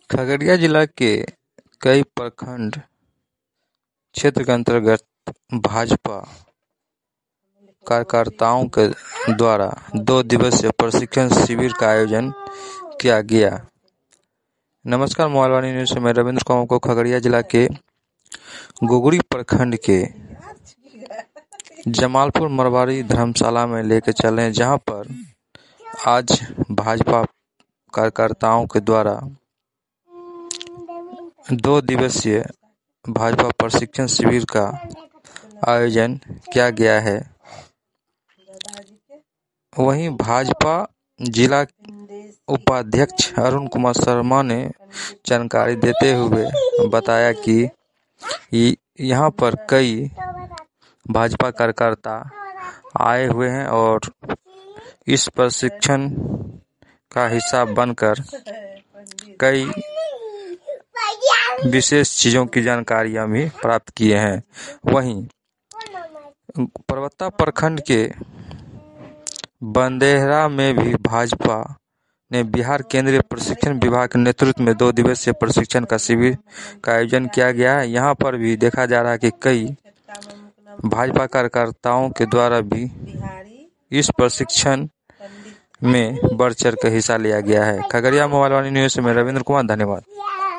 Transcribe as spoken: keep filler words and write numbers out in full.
खगड़िया जिला के कई प्रखंड क्षेत्र के अंतर्गत भाजपा कार्यकर्ताओं के द्वारा दो दिवसीय प्रशिक्षण शिविर का आयोजन किया गया। नमस्कार, मोबाइल वाणी न्यूज से मैं रविंद्र कुमार को खगड़िया जिला के गोगरी प्रखंड के जमालपुर मरवाड़ी धर्मशाला में लेकर चले हैं, जहां पर आज भाजपा कार्यकर्ताओं के द्वारा दो दिवसीय भाजपा प्रशिक्षण शिविर का आयोजन किया गया है। वहीं भाजपा जिला उपाध्यक्ष अरुण कुमार शर्मा ने जानकारी देते हुए बताया कि यहां पर कई भाजपा कार्यकर्ता आए हुए हैं और इस प्रशिक्षण का हिस्सा बनकर कई विशेष चीजों की जानकारियां भी प्राप्त किए हैं। वहीं परबत्ता प्रखंड के बंदेहरा में भी भाजपा ने बिहार केंद्रीय प्रशिक्षण विभाग के नेतृत्व में दो दिवसीय प्रशिक्षण का शिविर का आयोजन किया गया है। यहाँ पर भी देखा जा रहा है कि कई भाजपा कार्यकर्ताओं के द्वारा भी इस प्रशिक्षण में बढ़ चढ़ कर हिस्सा लिया गया है। खगड़िया मोबाइल वाणी न्यूज से मैं रविंद्र कुमार, धन्यवाद।